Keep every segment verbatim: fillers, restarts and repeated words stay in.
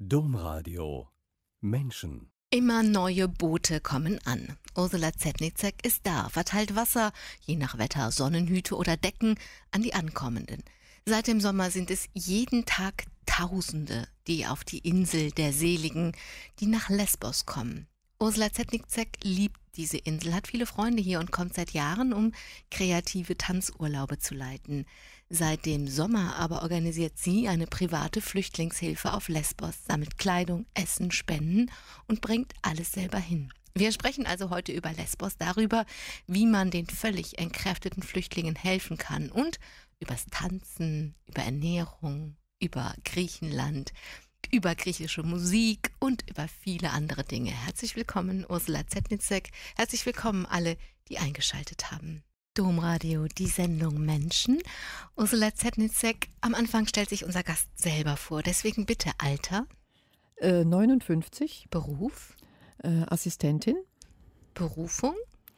Domradio Menschen. Immer neue Boote kommen an. Ursula Zetnicek ist da, verteilt Wasser, je nach Wetter Sonnenhüte oder Decken, an die Ankommenden. Seit dem Sommer sind es jeden Tag Tausende, die auf die Insel der Seligen, die nach Lesbos kommen. Ursula Zetnicek liebt diese Insel, hat viele Freunde hier und kommt seit Jahren, um kreative Tanzurlaube zu leiten. Seit dem Sommer aber organisiert sie eine private Flüchtlingshilfe auf Lesbos, sammelt Kleidung, Essen, Spenden und bringt alles selber hin. Wir sprechen also heute über Lesbos, darüber, wie man den völlig entkräfteten Flüchtlingen helfen kann und übers Tanzen, über Ernährung, über Griechenland, über griechische Musik und über viele andere Dinge. Herzlich willkommen, Ursula Zetnicek. Herzlich willkommen alle, die eingeschaltet haben. Domradio, die Sendung Menschen. Ursula Zetnicek, am Anfang stellt sich unser Gast selber vor. Deswegen bitte Alter. Äh, neunundfünfzig. Beruf. Äh, Assistentin. Berufung.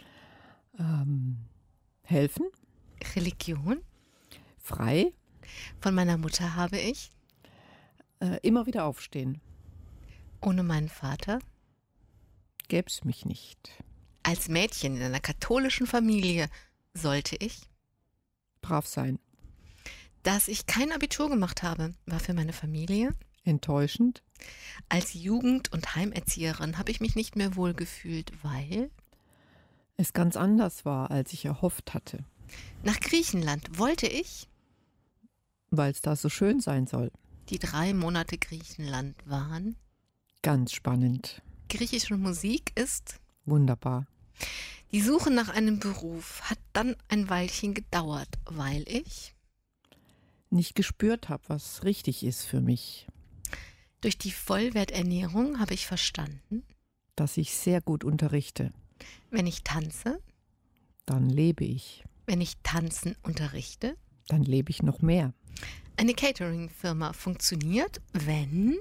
Ähm, helfen. Religion. Frei. Von meiner Mutter habe ich. Äh, immer wieder aufstehen. Ohne meinen Vater. Gäb's mich nicht. Als Mädchen in einer katholischen Familie sollte ich. Brav sein. Dass ich kein Abitur gemacht habe, war für meine Familie. Enttäuschend. Als Jugend- und Heimerzieherin habe ich mich nicht mehr wohlgefühlt, weil es ganz anders war, als ich erhofft hatte. Nach Griechenland wollte ich, weil es da so schön sein soll. Die drei Monate Griechenland waren ganz spannend. Griechische Musik ist wunderbar. Die Suche nach einem Beruf hat dann ein Weilchen gedauert, weil ich nicht gespürt habe, was richtig ist für mich. Durch die Vollwerternährung habe ich verstanden, dass ich sehr gut unterrichte. Wenn ich tanze, dann lebe ich. Wenn ich tanzen unterrichte, dann lebe ich noch mehr. Eine Catering-Firma funktioniert, wenn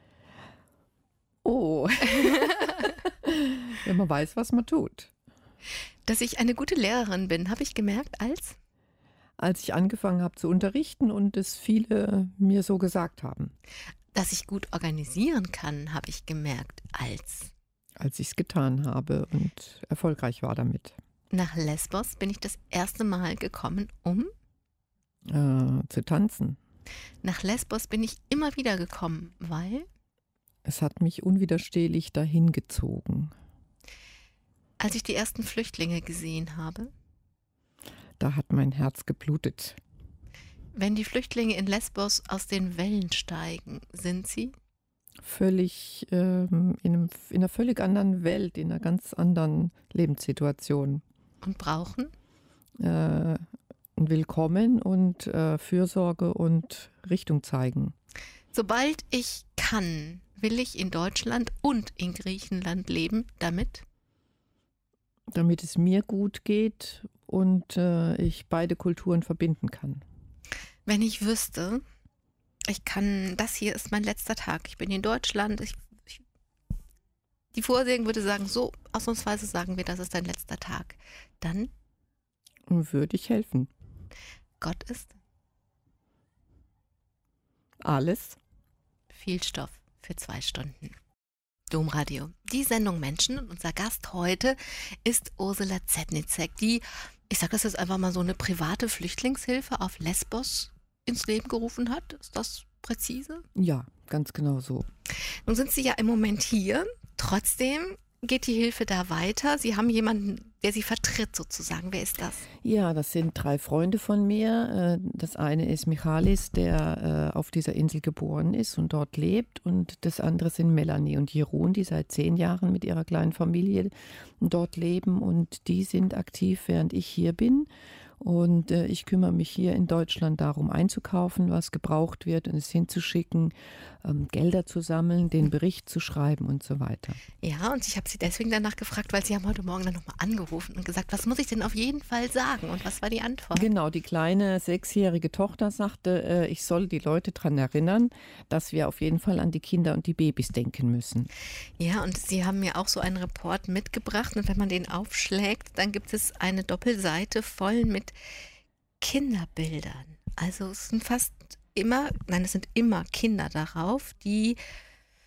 Oh, wenn man weiß, was man tut. Dass ich eine gute Lehrerin bin, habe ich gemerkt, als als ich angefangen habe zu unterrichten und es viele mir so gesagt haben. Dass ich gut organisieren kann, habe ich gemerkt, als als ich es getan habe und erfolgreich war damit. Nach Lesbos bin ich das erste Mal gekommen, um äh, zu tanzen. Nach Lesbos bin ich immer wieder gekommen, weil es hat mich unwiderstehlich dahin gezogen. Als ich die ersten Flüchtlinge gesehen habe, da hat mein Herz geblutet. Wenn die Flüchtlinge in Lesbos aus den Wellen steigen, sind sie völlig ähm, in, einem, in einer völlig anderen Welt, in einer ganz anderen Lebenssituation. Und brauchen? Äh, ein Willkommen und äh, Fürsorge und Richtung zeigen. Sobald ich kann, will ich in Deutschland und in Griechenland leben, damit? Damit es mir gut geht und äh, ich beide Kulturen verbinden kann. Wenn ich wüsste, ich kann, das hier ist mein letzter Tag, ich bin in Deutschland, ich, ich, die Vorsehung würde sagen, so ausnahmsweise sagen wir, das ist dein letzter Tag, dann würde ich helfen. Gott ist alles. Viel Stoff für zwei Stunden. Domradio, die Sendung Menschen, und unser Gast heute ist Ursula Zetnicek, die, ich sage das jetzt einfach mal so, eine private Flüchtlingshilfe auf Lesbos ins Leben gerufen hat. Ist das präzise? Ja, ganz genau so. Nun sind Sie ja im Moment hier, trotzdem geht die Hilfe da weiter? Sie haben jemanden, der Sie vertritt sozusagen. Wer ist das? Ja, das sind drei Freunde von mir. Das eine ist Michalis, der auf dieser Insel geboren ist und dort lebt. Und das andere sind Melanie und Jeroen, die seit zehn Jahren mit ihrer kleinen Familie dort leben. Und die sind aktiv, während ich hier bin. Und äh, ich kümmere mich hier in Deutschland darum, einzukaufen, was gebraucht wird und es hinzuschicken, ähm, Gelder zu sammeln, den Bericht zu schreiben und so weiter. Ja, und ich habe Sie deswegen danach gefragt, weil Sie haben heute Morgen dann nochmal angerufen und gesagt, was muss ich denn auf jeden Fall sagen? Und was war die Antwort? Genau, die kleine sechsjährige Tochter sagte, äh, ich soll die Leute daran erinnern, dass wir auf jeden Fall an die Kinder und die Babys denken müssen. Ja, und Sie haben mir auch so einen Report mitgebracht und wenn man den aufschlägt, dann gibt es eine Doppelseite voll mit Kinderbildern. Also es sind fast immer, nein, es sind immer Kinder darauf, die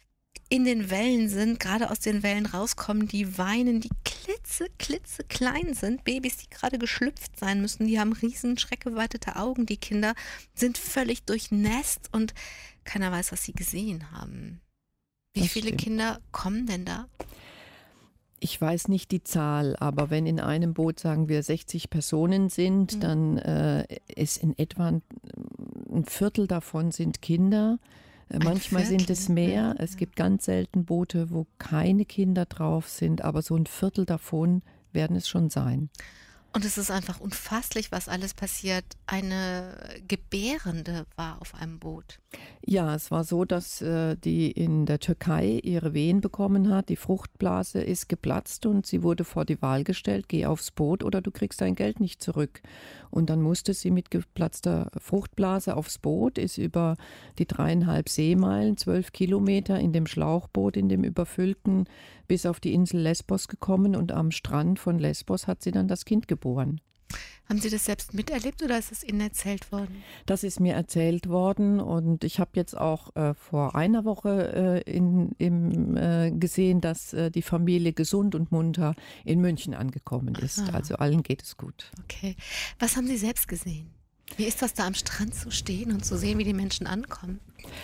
in den Wellen sind, gerade aus den Wellen rauskommen, die weinen, die klitze, klitze klein sind, Babys, die gerade geschlüpft sein müssen, die haben riesen schreckgeweitete Augen, die Kinder sind völlig durchnässt und keiner weiß, was sie gesehen haben. Wie Das viele stimmt. Kinder kommen denn da? Ich weiß nicht die Zahl, aber wenn in einem Boot, sagen wir, sechzig Personen sind, Mhm. dann äh, ist in etwa ein, ein Viertel davon sind Kinder. Äh, Ein Manchmal sind Viertel, es mehr. ja. Es gibt ganz selten Boote, wo keine Kinder drauf sind, aber so ein Viertel davon werden es schon sein. Und es ist einfach unfasslich, was alles passiert. Eine Gebärende war auf einem Boot. Ja, es war so, dass äh, die in der Türkei ihre Wehen bekommen hat. Die Fruchtblase ist geplatzt und sie wurde vor die Wahl gestellt, geh aufs Boot oder du kriegst dein Geld nicht zurück. Und dann musste sie mit geplatzter Fruchtblase aufs Boot, ist über die dreieinhalb Seemeilen, zwölf Kilometer in dem Schlauchboot, in dem überfüllten, bis auf die Insel Lesbos gekommen und am Strand von Lesbos hat sie dann das Kind geboren. Haben Sie das selbst miterlebt oder ist es Ihnen erzählt worden? Das ist mir erzählt worden und ich habe jetzt auch äh, vor einer Woche äh, in, im, äh, gesehen, dass äh, die Familie gesund und munter in München angekommen ist. Ah. Also allen geht es gut. Okay. Was haben Sie selbst gesehen? Wie ist das da am Strand zu stehen und zu sehen, wie die Menschen ankommen?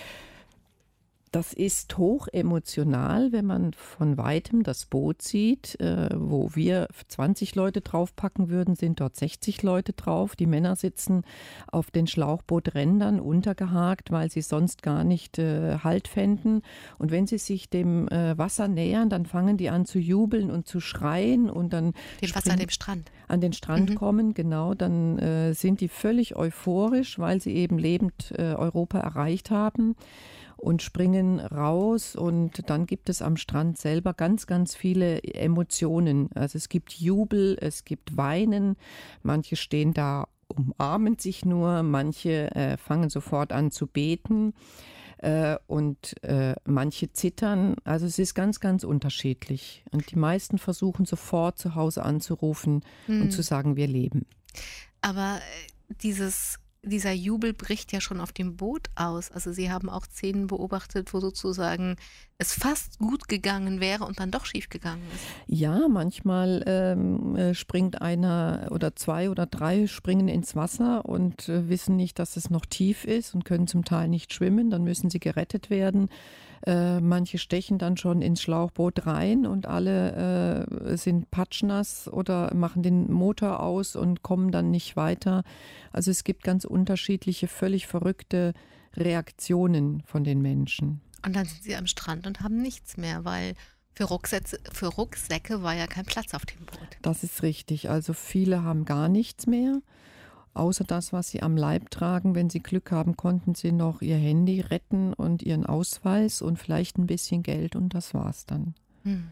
Das ist hoch emotional, wenn man von weitem das Boot sieht, äh, wo wir zwanzig Leute draufpacken würden, sind dort sechzig Leute drauf. Die Männer sitzen auf den Schlauchbooträndern untergehakt, weil sie sonst gar nicht äh, Halt fänden. Und wenn sie sich dem äh, Wasser nähern, dann fangen die an zu jubeln und zu schreien und dann Dem Wasser an springen- dem Strand. an den Strand Mhm. kommen, genau, dann äh, sind die völlig euphorisch, weil sie eben lebend äh, Europa erreicht haben und springen raus und dann gibt es am Strand selber ganz, ganz viele Emotionen. Also es gibt Jubel, es gibt Weinen, manche stehen da, umarmen sich nur, manche äh, fangen sofort an zu beten äh, und äh, manche zittern. Also es ist ganz, ganz unterschiedlich. Und die meisten versuchen sofort zu Hause anzurufen Hm. und zu sagen, wir leben. Aber äh, dieses, dieser Jubel bricht ja schon auf dem Boot aus. Also Sie haben auch Szenen beobachtet, wo sozusagen es fast gut gegangen wäre und dann doch schief gegangen ist. Ja, manchmal ähm, äh, springt einer oder zwei oder drei springen ins Wasser und äh, wissen nicht, dass es noch tief ist und können zum Teil nicht schwimmen. Dann müssen sie gerettet werden. Äh, manche stechen dann schon ins Schlauchboot rein und alle äh, sind patschnass oder machen den Motor aus und kommen dann nicht weiter. Also es gibt ganz unterschiedliche, völlig verrückte Reaktionen von den Menschen. Und dann sind Sie am Strand und haben nichts mehr, weil für Rucksätze, für Rucksäcke war ja kein Platz auf dem Boot. Das ist richtig. Also viele haben gar nichts mehr, außer das, was sie am Leib tragen. Wenn sie Glück haben, konnten sie noch ihr Handy retten und ihren Ausweis und vielleicht ein bisschen Geld und das war's dann. Hm.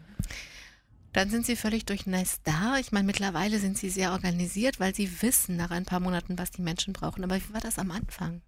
Dann sind Sie völlig durchnässt da. Ich meine, mittlerweile sind Sie sehr organisiert, weil Sie wissen nach ein paar Monaten, was die Menschen brauchen. Aber wie war das am Anfang?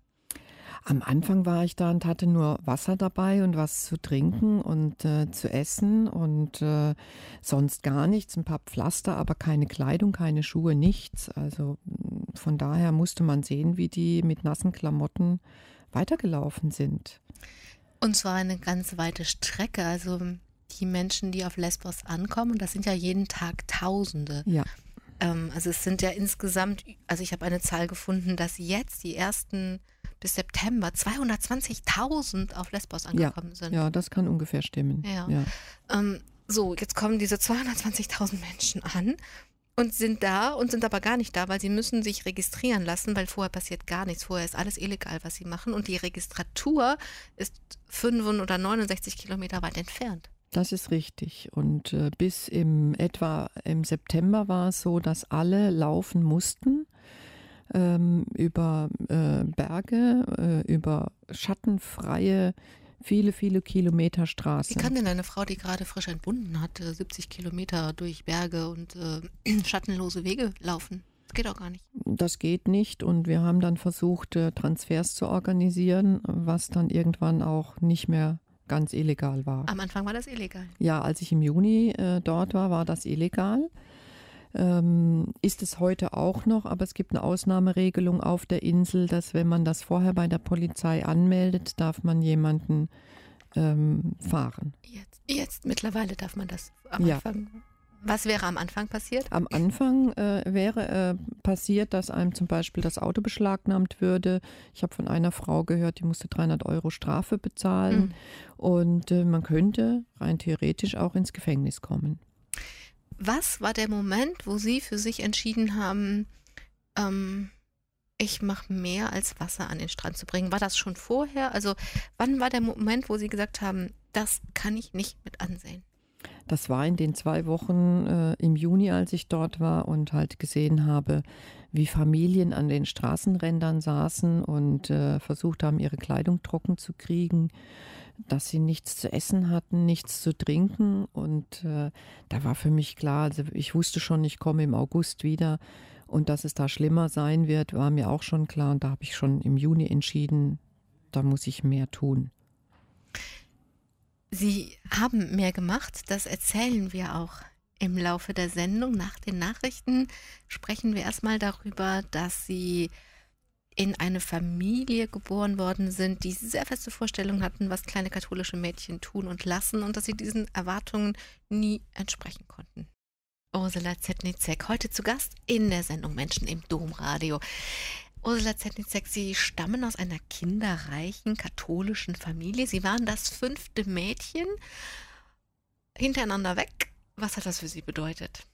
Am Anfang war ich da und hatte nur Wasser dabei und was zu trinken und äh, zu essen und äh, sonst gar nichts, ein paar Pflaster, aber keine Kleidung, keine Schuhe, nichts. Also mh, von daher musste man sehen, wie die mit nassen Klamotten weitergelaufen sind. Und zwar eine ganz weite Strecke. Also die Menschen, die auf Lesbos ankommen, das sind ja jeden Tag Tausende. Ja. Ähm, also es sind ja insgesamt, also ich habe eine Zahl gefunden, dass jetzt die ersten bis September zweihundertzwanzigtausend auf Lesbos angekommen sind. Ja, das kann ungefähr stimmen. Ja. Ja. Ähm, so, jetzt kommen diese zweihundertzwanzigtausend Menschen an und sind da und sind aber gar nicht da, weil sie müssen sich registrieren lassen, weil vorher passiert gar nichts. Vorher ist alles illegal, was sie machen. Und die Registratur ist fünf oder neunundsechzig Kilometer weit entfernt. Das ist richtig. Und äh, bis im etwa im September war es so, dass alle laufen mussten ähm, über äh, Berge, äh, über schattenfreie, viele, viele Kilometer Wie Straßen. kann denn eine Frau, die gerade frisch entbunden hat, äh, siebzig Kilometer durch Berge und äh, schattenlose Wege laufen? Das geht auch gar nicht. Das geht nicht und wir haben dann versucht, äh, Transfers zu organisieren, was dann irgendwann auch nicht mehr ganz illegal war. Am Anfang war das illegal. Ja, als ich im Juni äh, dort war, war das illegal. Ähm, ist es heute auch noch, aber es gibt eine Ausnahmeregelung auf der Insel, dass wenn man das vorher bei der Polizei anmeldet, darf man jemanden ähm, fahren. Jetzt, jetzt mittlerweile darf man das am Ja. Anfang. Was wäre am Anfang passiert? Am Anfang äh, wäre äh, passiert, dass einem zum Beispiel das Auto beschlagnahmt würde. Ich habe von einer Frau gehört, die musste dreihundert Euro Strafe bezahlen. Mhm. Und äh, man könnte rein theoretisch auch ins Gefängnis kommen. Was war der Moment, wo Sie für sich entschieden haben, ähm, ich mache mehr als Wasser an den Strand zu bringen? War das schon vorher? Also wann war der Moment, wo Sie gesagt haben, das kann ich nicht mit ansehen? Das war in den zwei Wochen äh, im Juni, als ich dort war und halt gesehen habe, wie Familien an den Straßenrändern saßen und äh, versucht haben, ihre Kleidung trocken zu kriegen, dass sie nichts zu essen hatten, nichts zu trinken. Und äh, da war für mich klar, also ich wusste schon, ich komme im August wieder und dass es da schlimmer sein wird, war mir auch schon klar. Und da habe ich schon im Juni entschieden, da muss ich mehr tun. Sie haben mehr gemacht, das erzählen wir auch im Laufe der Sendung. Nach den Nachrichten sprechen wir erstmal darüber, dass Sie in eine Familie geboren worden sind, die sehr feste Vorstellungen hatten, was kleine katholische Mädchen tun und lassen und dass Sie diesen Erwartungen nie entsprechen konnten. Ursula Zetnitzek, heute zu Gast in der Sendung Menschen im Domradio. Ursula Zetnitzek, Sie stammen aus einer kinderreichen katholischen Familie. Sie waren das fünfte Mädchen hintereinander weg. Was hat das für Sie bedeutet?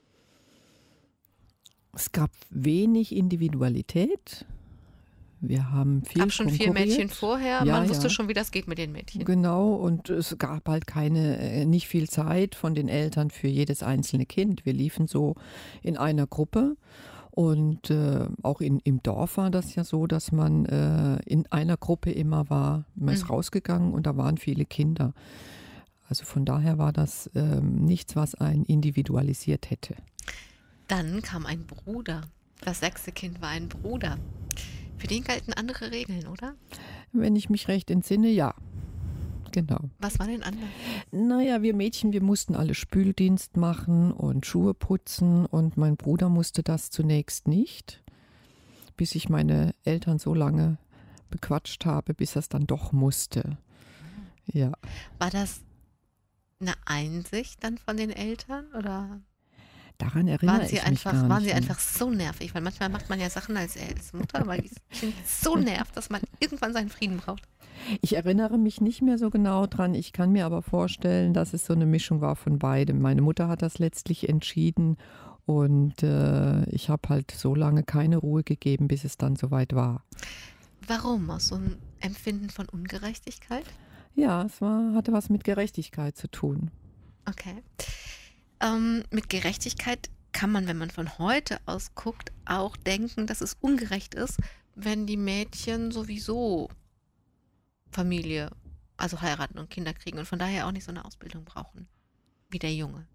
Es gab wenig Individualität. Wir haben viel Es gab schon vier konkurriert. Mädchen vorher. Ja, Man wusste ja. schon, wie das geht mit den Mädchen. Genau, und es gab halt keine, äh, nicht viel Zeit von den Eltern für jedes einzelne Kind. Wir liefen so in einer Gruppe. Und äh, auch in, im Dorf war das ja so, dass man äh, in einer Gruppe immer war. Man ist Mhm. rausgegangen und da waren viele Kinder. Also von daher war das ähm, nichts, was einen individualisiert hätte. Dann kam ein Bruder. Das sechste Kind war ein Bruder. Für den galten andere Regeln, oder? Wenn ich mich recht entsinne, ja. Genau. Was war denn anders? Naja, wir Mädchen, wir mussten alle Spüldienst machen und Schuhe putzen und mein Bruder musste das zunächst nicht, bis ich meine Eltern so lange bequatscht habe, bis er es dann doch musste. Ja, War das eine Einsicht dann von den Eltern oder daran erinnere waren sie ich mich einfach, gar waren nicht sie mehr. einfach so nervig? Weil manchmal macht man ja Sachen als, als Mutter, weil das Kind so nervt, dass man irgendwann seinen Frieden braucht. Ich erinnere mich nicht mehr so genau dran. Ich kann mir aber vorstellen, dass es so eine Mischung war von beidem. Meine Mutter hat das letztlich entschieden und äh, ich habe halt so lange keine Ruhe gegeben, bis es dann soweit war. Warum? Aus so einem Empfinden von Ungerechtigkeit? Ja, es war, hatte was mit Gerechtigkeit zu tun. Okay. Ähm, mit Gerechtigkeit kann man, wenn man von heute aus guckt, auch denken, dass es ungerecht ist, wenn die Mädchen sowieso Familie, also heiraten und Kinder kriegen und von daher auch nicht so eine Ausbildung brauchen wie der Junge.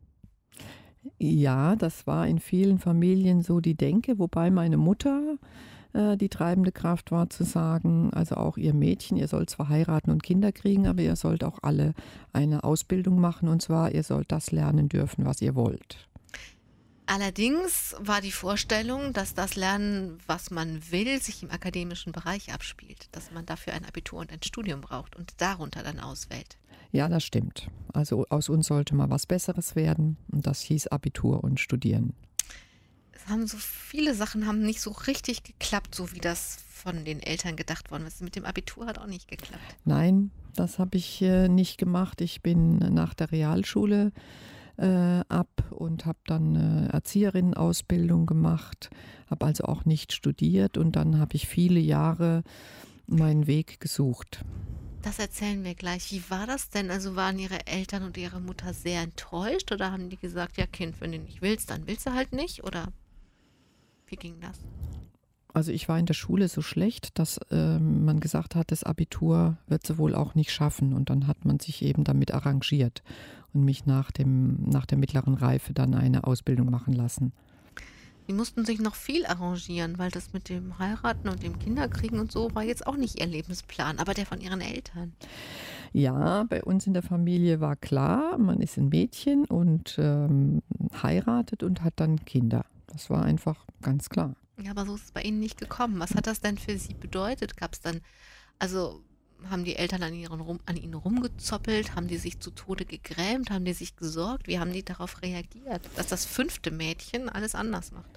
Ja, das war in vielen Familien so die Denke, wobei meine Mutter äh, die treibende Kraft war zu sagen, also auch ihr Mädchen, ihr sollt zwar heiraten und Kinder kriegen, aber ihr sollt auch alle eine Ausbildung machen und zwar, ihr sollt das lernen dürfen, was ihr wollt. Allerdings war die Vorstellung, dass das Lernen, was man will, sich im akademischen Bereich abspielt, dass man dafür ein Abitur und ein Studium braucht und darunter dann auswählt. Ja, das stimmt. Also aus uns sollte mal was Besseres werden und das hieß Abitur und Studieren. Es haben so viele Sachen haben nicht so richtig geklappt, so wie das von den Eltern gedacht worden ist. Mit dem Abitur hat auch nicht geklappt. Nein, das habe ich äh, nicht gemacht. Ich bin nach der Realschule äh, ab und habe dann äh, Erzieherinnenausbildung gemacht, habe also auch nicht studiert und dann habe ich viele Jahre meinen Weg gesucht. Das erzählen wir gleich. Wie war das denn? Also waren Ihre Eltern und Ihre Mutter sehr enttäuscht oder haben die gesagt, ja Kind, wenn du nicht willst, dann willst du halt nicht? Oder wie ging das? Also ich war in der Schule so schlecht, dass äh, man gesagt hat, das Abitur wird sie wohl auch nicht schaffen. Und dann hat man sich eben damit arrangiert und mich nach dem, nach der mittleren Reife dann eine Ausbildung machen lassen. Die mussten sich noch viel arrangieren, weil das mit dem Heiraten und dem Kinderkriegen und so war jetzt auch nicht ihr Lebensplan, aber der von ihren Eltern. Ja, bei uns in der Familie war klar, man ist ein Mädchen und ähm, heiratet und hat dann Kinder. Das war einfach ganz klar. Ja, aber so ist es bei Ihnen nicht gekommen. Was hat das denn für Sie bedeutet? Gab es dann, also haben die Eltern an, ihren rum, an ihnen rumgezoppelt? Haben die sich zu Tode gegrämt? Haben die sich gesorgt? Wie haben die darauf reagiert, dass das fünfte Mädchen alles anders macht?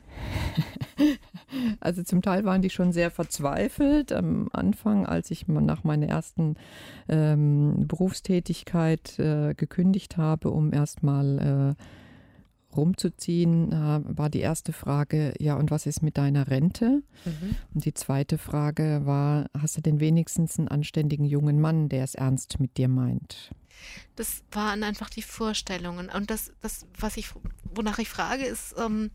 Also zum Teil waren die schon sehr verzweifelt. Am Anfang, als ich mal nach meiner ersten ähm, Berufstätigkeit äh, gekündigt habe, um erstmal äh, rumzuziehen, äh, war die erste Frage, ja, und was ist mit deiner Rente? Mhm. Und die zweite Frage war, hast du denn wenigstens einen anständigen jungen Mann, der es ernst mit dir meint? Das waren einfach die Vorstellungen. Und das, das was ich, wonach ich frage, ist, ähm,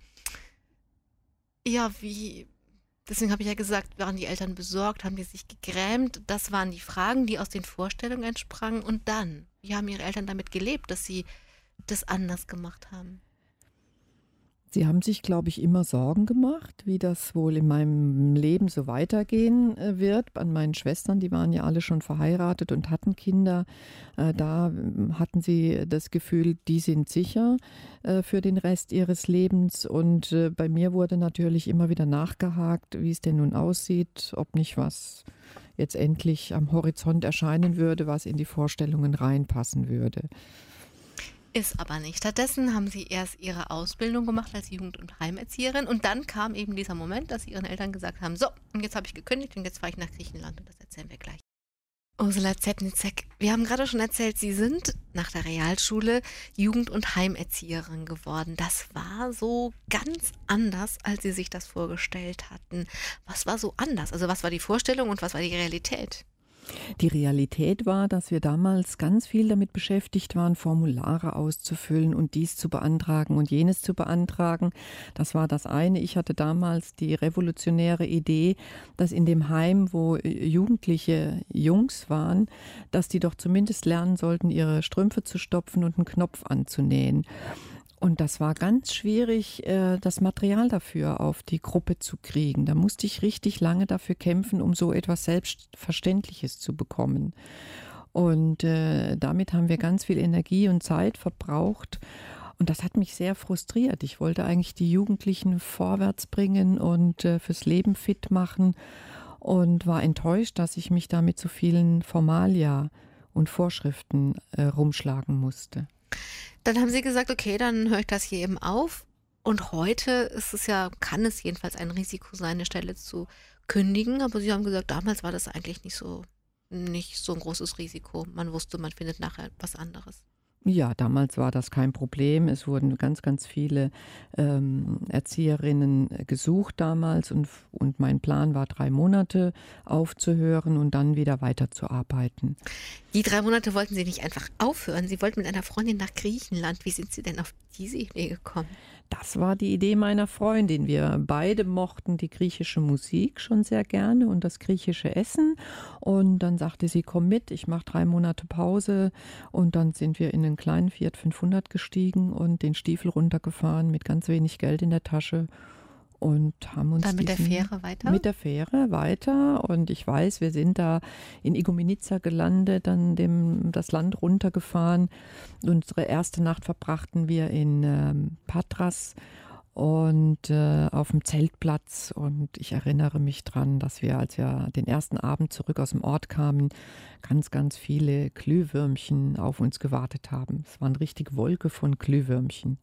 ja, wie, deswegen habe ich ja gesagt, waren die Eltern besorgt, haben die sich gegrämt? Das waren die Fragen, die aus den Vorstellungen entsprangen. Und dann, wie haben ihre Eltern damit gelebt, dass sie das anders gemacht haben? Sie haben sich, glaube ich, immer Sorgen gemacht, wie das wohl in meinem Leben so weitergehen äh, wird. An meinen Schwestern, die waren ja alle schon verheiratet und hatten Kinder. Äh, da ähm, hatten sie das Gefühl, die sind sicher äh, für den Rest ihres Lebens. Und äh, bei mir wurde natürlich immer wieder nachgehakt, wie es denn nun aussieht, ob nicht was jetzt endlich am Horizont erscheinen würde, was in die Vorstellungen reinpassen würde. Ist aber nicht. Stattdessen haben sie erst ihre Ausbildung gemacht als Jugend- und Heimerzieherin und dann kam eben dieser Moment, dass sie ihren Eltern gesagt haben, so, und jetzt habe ich gekündigt und jetzt fahre ich nach Griechenland und das erzählen wir gleich. Ursula Zednicek, wir haben gerade schon erzählt, Sie sind nach der Realschule Jugend- und Heimerzieherin geworden. Das war so ganz anders, als Sie sich das vorgestellt hatten. Was war so anders? Also was war die Vorstellung und was war die Realität? Die Realität war, dass wir damals ganz viel damit beschäftigt waren, Formulare auszufüllen und dies zu beantragen und jenes zu beantragen. Das war das eine. Ich hatte damals die revolutionäre Idee, dass in dem Heim, wo jugendliche Jungs waren, dass die doch zumindest lernen sollten, ihre Strümpfe zu stopfen und einen Knopf anzunähen. Und das war ganz schwierig, äh, das Material dafür auf die Gruppe zu kriegen. Da musste ich richtig lange dafür kämpfen, um so etwas Selbstverständliches zu bekommen. Und äh, damit haben wir ganz viel Energie und Zeit verbraucht. Und das hat mich sehr frustriert. Ich wollte eigentlich die Jugendlichen vorwärts bringen und äh, fürs Leben fit machen und war enttäuscht, dass ich mich da mit so vielen Formalia und Vorschriften äh, rumschlagen musste. Dann haben Sie gesagt, okay, dann höre ich das hier eben auf. Und heute ist es ja, kann es jedenfalls ein Risiko sein, eine Stelle zu kündigen. Aber Sie haben gesagt, damals war das eigentlich nicht so, nicht so ein großes Risiko. Man wusste, man findet nachher was anderes. Ja, damals war das kein Problem. Es wurden ganz, ganz viele ähm, Erzieherinnen gesucht damals und, und mein Plan war, drei Monate aufzuhören und dann wieder weiterzuarbeiten. Die drei Monate wollten Sie nicht einfach aufhören. Sie wollten mit einer Freundin nach Griechenland. Wie sind Sie denn auf diese Idee gekommen? Das war die Idee meiner Freundin. Wir beide mochten die griechische Musik schon sehr gerne und das griechische Essen. Und dann sagte sie, komm mit, ich mache drei Monate Pause. Und dann sind wir in einen kleinen Fiat fünfhundert gestiegen und den Stiefel runtergefahren mit ganz wenig Geld in der Tasche. Und haben uns Dann mit der diesen- Fähre weiter? Mit der Fähre weiter. Und ich weiß, wir sind da in Igoumenitsa gelandet, dann dem, das Land runtergefahren. Unsere erste Nacht verbrachten wir in ähm, Patras und äh, auf dem Zeltplatz. Und ich erinnere mich dran, dass wir, als wir den ersten Abend zurück aus dem Ort kamen, ganz, ganz viele Glühwürmchen auf uns gewartet haben. Es war eine richtige Wolke von Glühwürmchen.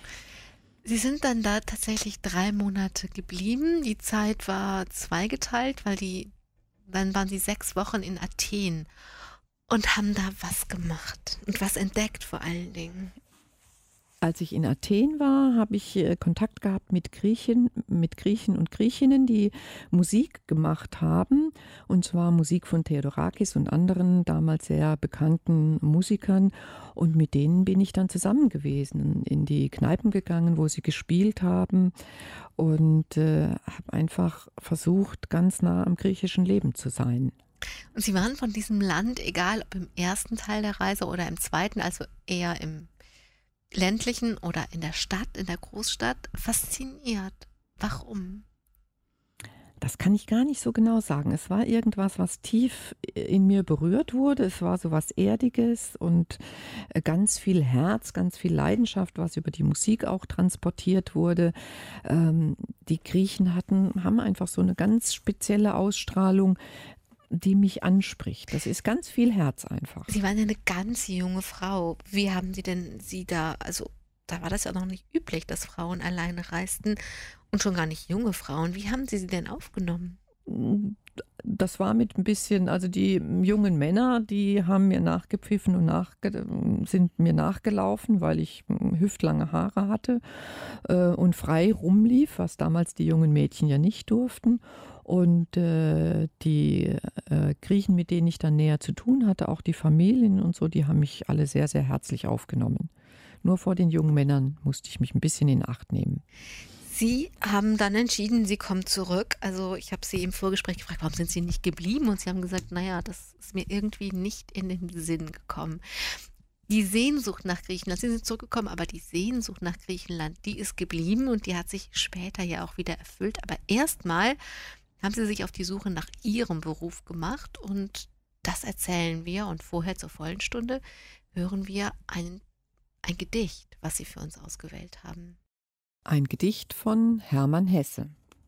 Sie sind dann da tatsächlich drei Monate geblieben. Die Zeit war zweigeteilt, weil die, dann waren Sie sechs Wochen in Athen und haben da was gemacht und was entdeckt vor allen Dingen. Als ich in Athen war, habe ich äh, Kontakt gehabt mit Griechen, mit Griechen und Griechinnen, die Musik gemacht haben. Und zwar Musik von Theodorakis und anderen damals sehr bekannten Musikern. Und mit denen bin ich dann zusammen gewesen, in die Kneipen gegangen, wo sie gespielt haben. Und äh, habe einfach versucht, ganz nah am griechischen Leben zu sein. Und Sie waren von diesem Land, egal ob im ersten Teil der Reise oder im zweiten, also eher im ländlichen oder in der Stadt, in der Großstadt, fasziniert. Warum? Das kann ich gar nicht so genau sagen. Es war irgendwas, was tief in mir berührt wurde. Es war so was Erdiges und äh, ganz viel Herz, ganz viel Leidenschaft, was über die Musik auch transportiert wurde. Ähm, die Griechen hatten, haben einfach so eine ganz spezielle Ausstrahlung. die mich anspricht. Das ist ganz viel Herz einfach. Sie waren ja eine ganz junge Frau. Wie haben Sie denn Sie da, also da war das ja noch nicht üblich, dass Frauen alleine reisten und schon gar nicht junge Frauen. Wie haben Sie sie denn aufgenommen? Das war mit ein bisschen, also die jungen Männer, die haben mir nachgepfiffen und nachge sind mir nachgelaufen, weil ich hüftlange Haare hatte äh, und frei rumlief, was damals die jungen Mädchen ja nicht durften. Und äh, die äh, Griechen, mit denen ich dann näher zu tun hatte, auch die Familien und so, die haben mich alle sehr, sehr herzlich aufgenommen. Nur vor den jungen Männern musste ich mich ein bisschen in Acht nehmen. Sie haben dann entschieden, Sie kommen zurück. Also ich habe Sie im Vorgespräch gefragt, warum sind Sie nicht geblieben? Und Sie haben gesagt, naja, das ist mir irgendwie nicht in den Sinn gekommen. Die Sehnsucht nach Griechenland, Sie sind zurückgekommen, aber die Sehnsucht nach Griechenland, die ist geblieben und die hat sich später ja auch wieder erfüllt. Aber erstmal haben Sie sich auf die Suche nach Ihrem Beruf gemacht und das erzählen wir. Und vorher zur vollen Stunde hören wir ein, ein Gedicht, was Sie für uns ausgewählt haben. Ein Gedicht von Hermann Hesse.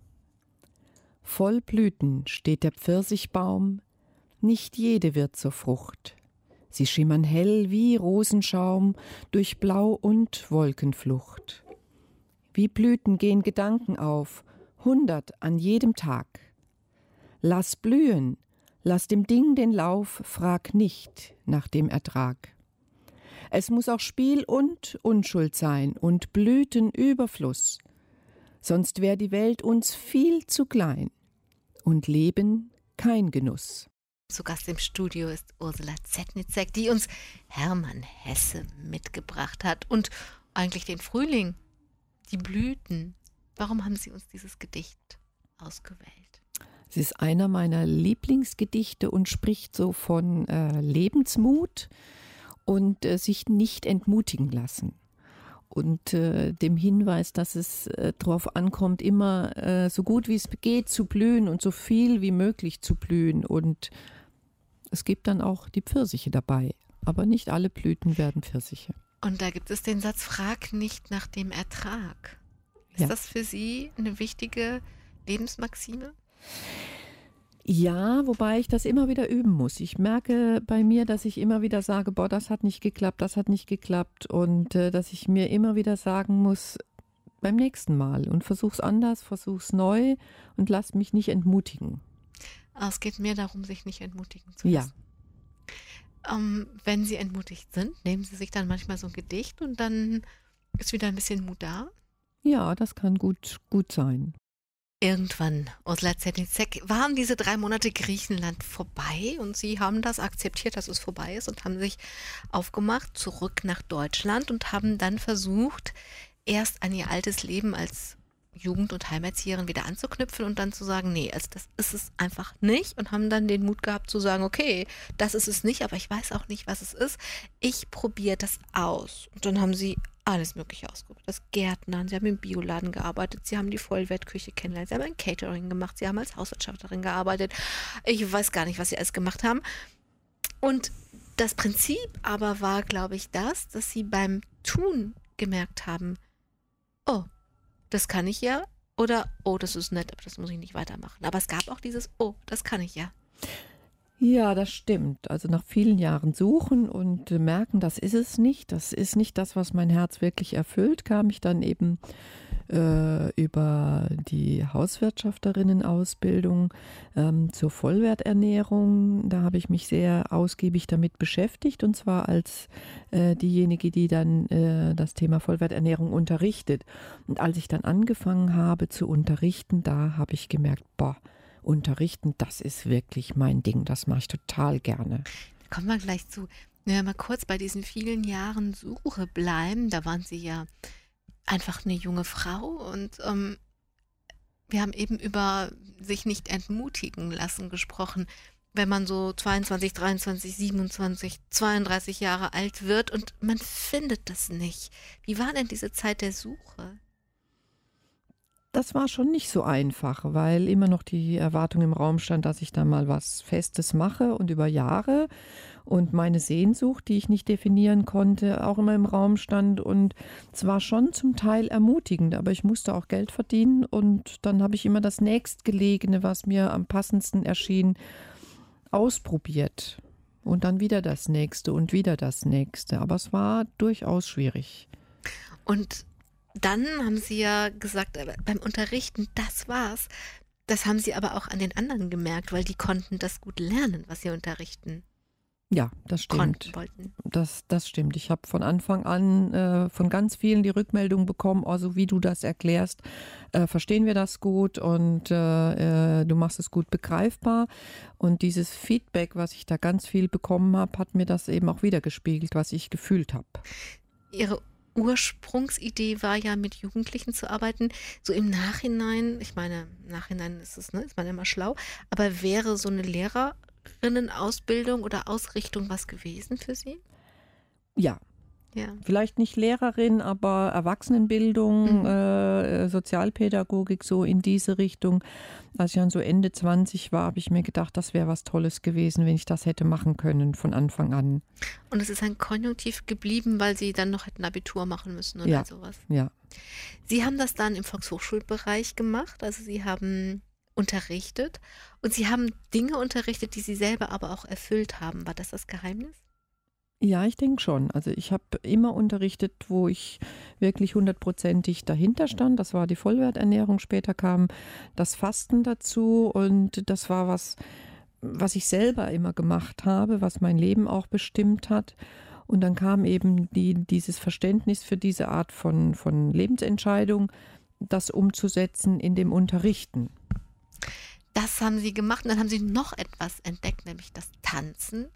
Voll Blüten steht der Pfirsichbaum, nicht jede wird zur Frucht. Sie schimmern hell wie Rosenschaum durch Blau und Wolkenflucht. Wie Blüten gehen Gedanken auf, hundert an jedem Tag. Lass blühen, lass dem Ding den Lauf, frag nicht nach dem Ertrag. Es muss auch Spiel und Unschuld sein und Blütenüberfluss, sonst wär die Welt uns viel zu klein und Leben kein Genuss. Zu Gast im Studio ist Ursula Zetnitzek, die uns Hermann Hesse mitgebracht hat und eigentlich den Frühling, die Blüten. Warum haben Sie uns dieses Gedicht ausgewählt? Es ist einer meiner Lieblingsgedichte und spricht so von äh, Lebensmut und äh, sich nicht entmutigen lassen. Und äh, dem Hinweis, dass es äh, darauf ankommt, immer äh, so gut wie es geht zu blühen und so viel wie möglich zu blühen. Und es gibt dann auch die Pfirsiche dabei. Aber nicht alle Blüten werden Pfirsiche. Und da gibt es den Satz, frag nicht nach dem Ertrag. Ist Ja. das für Sie eine wichtige Lebensmaxime? Ja, wobei ich das immer wieder üben muss. Ich merke bei mir, dass ich immer wieder sage, boah, das hat nicht geklappt, das hat nicht geklappt. Und äh, dass ich mir immer wieder sagen muss, beim nächsten Mal. Und versuch's anders, versuch's neu und lass mich nicht entmutigen. Aber es geht mehr darum, sich nicht entmutigen zu Ja. lassen. Ähm, wenn Sie entmutigt sind, nehmen Sie sich dann manchmal so ein Gedicht und dann ist wieder ein bisschen Mut da. Ja, das kann gut, gut sein. Irgendwann, Ursula Zetnitzek, waren diese drei Monate Griechenland vorbei und Sie haben das akzeptiert, dass es vorbei ist und haben sich aufgemacht, zurück nach Deutschland und haben dann versucht, erst an Ihr altes Leben als Jugend- und Heimerzieherin wieder anzuknüpfen und dann zu sagen, nee, also das ist es einfach nicht und haben dann den Mut gehabt zu sagen, okay, das ist es nicht, aber ich weiß auch nicht, was es ist. Ich probiere das aus. Und dann haben Sie alles Mögliche ausprobiert. Das Gärtnern, Sie haben im Bioladen gearbeitet, Sie haben die Vollwertküche kennengelernt, Sie haben ein Catering gemacht, Sie haben als Hauswirtschafterin gearbeitet. Ich weiß gar nicht, was Sie alles gemacht haben. Und das Prinzip aber war, glaube ich, das, dass Sie beim Tun gemerkt haben, oh, das kann ich ja oder oh, das ist nett, aber das muss ich nicht weitermachen. Aber es gab auch dieses, oh, das kann ich ja. Ja, das stimmt. Also nach vielen Jahren Suchen und äh, merken, das ist es nicht, das ist nicht das, was mein Herz wirklich erfüllt, kam ich dann eben äh, über die Hauswirtschafterinnen-Ausbildung ähm, zur Vollwerternährung. Da habe ich mich sehr ausgiebig damit beschäftigt und zwar als äh, diejenige, die dann äh, das Thema Vollwerternährung unterrichtet. Und als ich dann angefangen habe zu unterrichten, da habe ich gemerkt, boah, Unterrichten, das ist wirklich mein Ding. Das mache ich total gerne. Da kommen wir gleich zu. Wenn wir mal kurz bei diesen vielen Jahren Suche bleiben, da waren Sie ja einfach eine junge Frau und ähm, wir haben eben über sich nicht entmutigen lassen gesprochen. Wenn man so zweiundzwanzig, dreiundzwanzig, siebenundzwanzig, zweiunddreißig Jahre alt wird und man findet das nicht. Wie war denn diese Zeit der Suche? Das war schon nicht so einfach, weil immer noch die Erwartung im Raum stand, dass ich da mal was Festes mache und über Jahre und meine Sehnsucht, die ich nicht definieren konnte, auch immer im Raum stand und es war schon zum Teil ermutigend, aber ich musste auch Geld verdienen und dann habe ich immer das nächstgelegene, was mir am passendsten erschien, ausprobiert. Und dann wieder das nächste und wieder das nächste. Aber es war durchaus schwierig. Und dann haben Sie ja gesagt, äh, beim Unterrichten, das war's. Das haben Sie aber auch an den anderen gemerkt, weil die konnten das gut lernen, was Sie unterrichten Ja, das konnten, stimmt. wollten. Das, das stimmt. Ich habe von Anfang an äh, von ganz vielen die Rückmeldung bekommen, also wie du das erklärst, äh, verstehen wir das gut und äh, äh, du machst es gut begreifbar. Und dieses Feedback, was ich da ganz viel bekommen habe, hat mir das eben auch wiedergespiegelt, was ich gefühlt habe. Ihre Ursprungsidee war ja, mit Jugendlichen zu arbeiten. So im Nachhinein, ich meine, im Nachhinein ist es, ne, ist man immer schlau, aber wäre so eine Lehrerinnenausbildung oder Ausrichtung was gewesen für Sie? Ja, Ja. vielleicht nicht Lehrerin, aber Erwachsenenbildung, Mhm. äh, Sozialpädagogik, so in diese Richtung. Als ich dann so Ende zwanzig war, habe ich mir gedacht, das wäre was Tolles gewesen, wenn ich das hätte machen können von Anfang an. Und es ist ein Konjunktiv geblieben, weil Sie dann noch hätten Abitur machen müssen oder Ja, sowas. ja. Sie haben das dann im Volkshochschulbereich gemacht, also Sie haben unterrichtet und Sie haben Dinge unterrichtet, die Sie selber aber auch erfüllt haben. War das das Geheimnis? Ja, ich denke schon. Also ich habe immer unterrichtet, wo ich wirklich hundertprozentig dahinter stand. Das war die Vollwerternährung. Später kam das Fasten dazu und das war was, was ich selber immer gemacht habe, was mein Leben auch bestimmt hat. Und dann kam eben die, dieses Verständnis für diese Art von, von Lebensentscheidung, das umzusetzen in dem Unterrichten. Das haben Sie gemacht und dann haben Sie noch etwas entdeckt, nämlich das Tanzen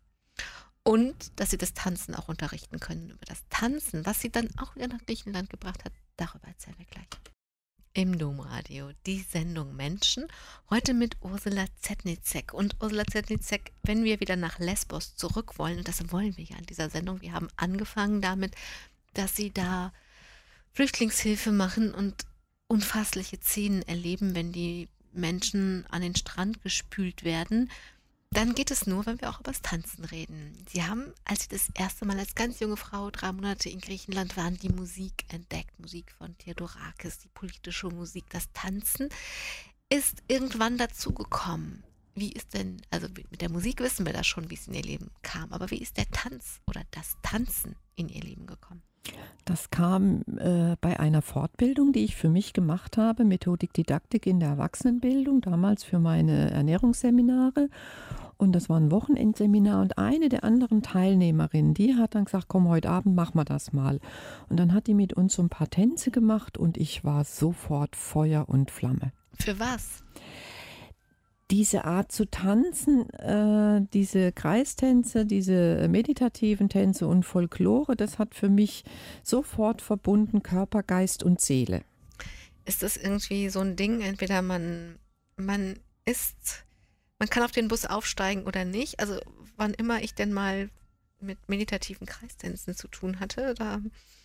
und dass Sie das Tanzen auch unterrichten können. Über das Tanzen, was Sie dann auch wieder nach Griechenland gebracht hat, darüber erzählen wir gleich. Im Domradio, die Sendung Menschen, heute mit Ursula Zetnitzek. Und Ursula Zetnitzek, wenn wir wieder nach Lesbos zurück wollen, und das wollen wir ja in dieser Sendung, wir haben angefangen damit, dass Sie da Flüchtlingshilfe machen und unfassliche Szenen erleben, wenn die Menschen an den Strand gespült werden, dann geht es nur, wenn wir auch über das Tanzen reden. Sie haben, als Sie das erste Mal als ganz junge Frau drei Monate in Griechenland waren, die Musik entdeckt. Musik von Theodorakis, die politische Musik. Das Tanzen ist irgendwann dazu gekommen. Wie ist denn, also mit der Musik wissen wir das schon, wie es in Ihr Leben kam, aber wie ist der Tanz oder das Tanzen in Ihr Leben gekommen? Das kam äh, bei einer Fortbildung, die ich für mich gemacht habe, Methodik Didaktik in der Erwachsenenbildung, damals für meine Ernährungsseminare. Und das war ein Wochenendseminar und eine der anderen Teilnehmerinnen, die hat dann gesagt, komm, heute Abend machen wir das mal. Und dann hat die mit uns so ein paar Tänze gemacht und ich war sofort Feuer und Flamme. Für was? Diese Art zu tanzen, äh, diese Kreistänze, diese meditativen Tänze und Folklore, das hat für mich sofort verbunden Körper, Geist und Seele. Ist das irgendwie so ein Ding, entweder man, man ist, man kann auf den Bus aufsteigen oder nicht? Also wann immer ich denn mal mit meditativen Kreistänzen zu tun hatte, da